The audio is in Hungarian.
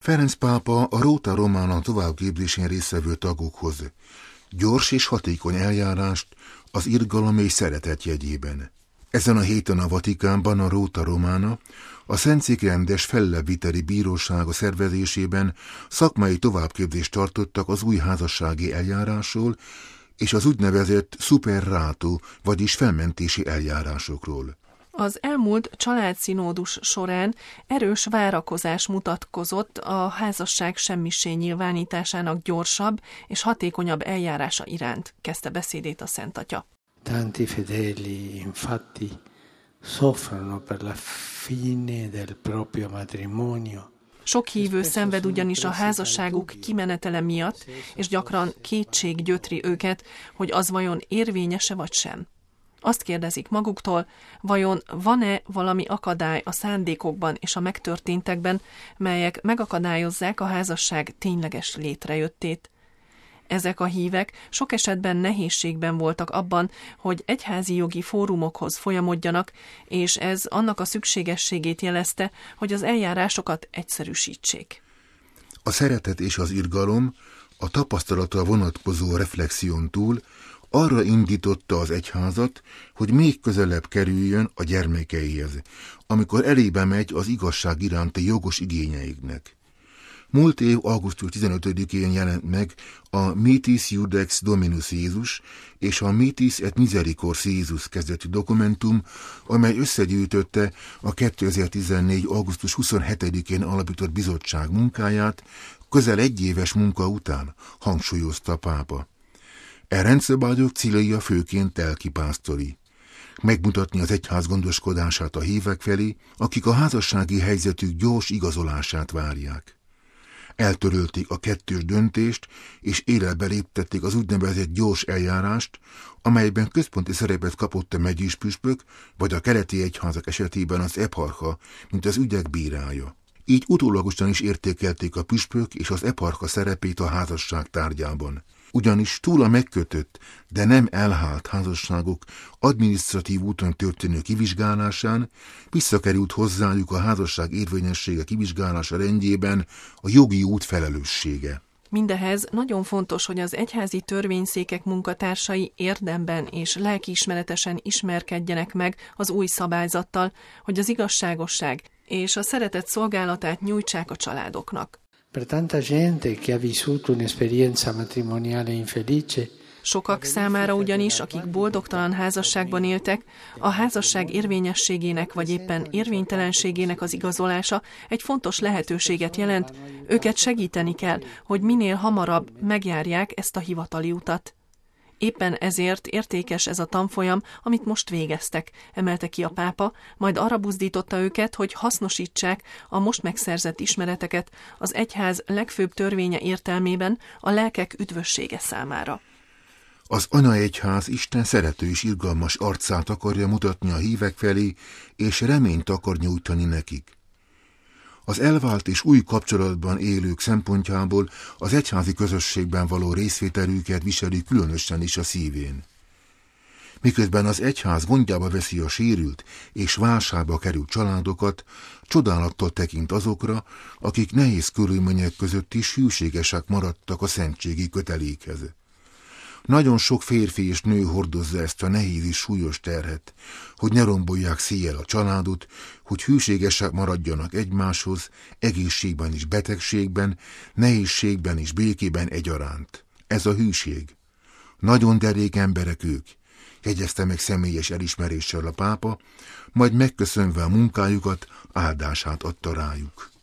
Ferenc pápa a Rota Romana továbbképzésén résztvevő tagokhoz gyors és hatékony eljárást az irgalom és szeretet jegyében. Ezen a héten a Vatikánban a Rota Romana a Szentszék rendes fellebbviteli bírósága szervezésében szakmai továbbképzést tartottak az új házassági eljárásról és az úgynevezett super rato, vagyis felmentési eljárásokról. Az elmúlt családszínódus során erős várakozás mutatkozott a házasság semmissé nyilvánításának gyorsabb és hatékonyabb eljárása iránt, kezdte beszédét a Szent Atya. Tanti fedeli infatti soffrono per la fine del proprio matrimonio. Sok hívő szenved ugyanis a házasságuk kimenetele miatt, és gyakran kétség gyötri őket, hogy az vajon érvényese vagy sem. Azt kérdezik maguktól, vajon van-e valami akadály a szándékokban és a megtörténtekben, melyek megakadályozzák a házasság tényleges létrejöttét. Ezek a hívek sok esetben nehézségben voltak abban, hogy egyházi jogi fórumokhoz folyamodjanak, és ez annak a szükségességét jelezte, hogy az eljárásokat egyszerűsítsék. A szeretet és az irgalom a tapasztalatra vonatkozó reflexión túl arra indította az egyházat, hogy még közelebb kerüljön a gyermekeihez, amikor elébe megy az igazság iránti jogos igényeiknek. Múlt év augusztus 15-én jelent meg a Mitis Iudex Dominus Iesus és a Mitis et Misericors Iesus kezdetű dokumentum, amely összegyűjtötte a 2014. augusztus 27-én alapított bizottság munkáját közel egyéves munka után, hangsúlyozta a pápa. E rendszabályok célja főként lelkipásztori. Megmutatni az egyház gondoskodását a hívek felé, akik a házassági helyzetük gyors igazolását várják. Eltörölték a kettős döntést, és életbe léptették az úgynevezett gyors eljárást, amelyben központi szerepet kapott a megyés püspök, vagy a keleti egyházak esetében az eparcha, mint az ügyek bírája. Így utólagosan is értékelték a püspök és az eparcha szerepét a házasság tárgyában. Ugyanis túl a megkötött, de nem elhált házasságok adminisztratív úton történő kivizsgálásán visszakerült hozzájuk a házasság érvényessége kivizsgálása rendjében a jogi út felelőssége. Mindehez nagyon fontos, hogy az egyházi törvényszékek munkatársai érdemben és lelkiismeretesen ismerkedjenek meg az új szabályzattal, hogy az igazságosság és a szeretet szolgálatát nyújtsák a családoknak. Per tanta gente che ha vissuto un'esperienza matrimoniale infelice. Sokak számára ugyanis, akik boldogtalan házasságban éltek, a házasság érvényességének vagy éppen érvénytelenségének az igazolása egy fontos lehetőséget jelent, őket segíteni kell, hogy minél hamarabb megjárják ezt a hivatali utat. Éppen ezért értékes ez a tanfolyam, amit most végeztek, emelte ki a pápa, majd arra buzdította őket, hogy hasznosítsák a most megszerzett ismereteket az egyház legfőbb törvénye értelmében a lelkek üdvössége számára. Az anyaegyház Isten szerető és irgalmas arcát akarja mutatni a hívek felé, és reményt akar nyújtani nekik. Az elvált és új kapcsolatban élők szempontjából az egyházi közösségben való részvételüket viseli különösen is a szívén. Miközben az egyház gondjába veszi a sérült és válságba került családokat, csodálattal tekint azokra, akik nehéz körülmények között is hűségesek maradtak a szentségi kötelékhez. Nagyon sok férfi és nő hordozza ezt a nehéz és súlyos terhet, hogy ne rombolják széjjel a családot, hogy hűségesek maradjanak egymáshoz, egészségben és betegségben, nehézségben és békében egyaránt. Ez a hűség. Nagyon derék emberek ők, jegyezte meg személyes elismeréssel a pápa, majd megköszönve a munkájukat, áldását adta rájuk.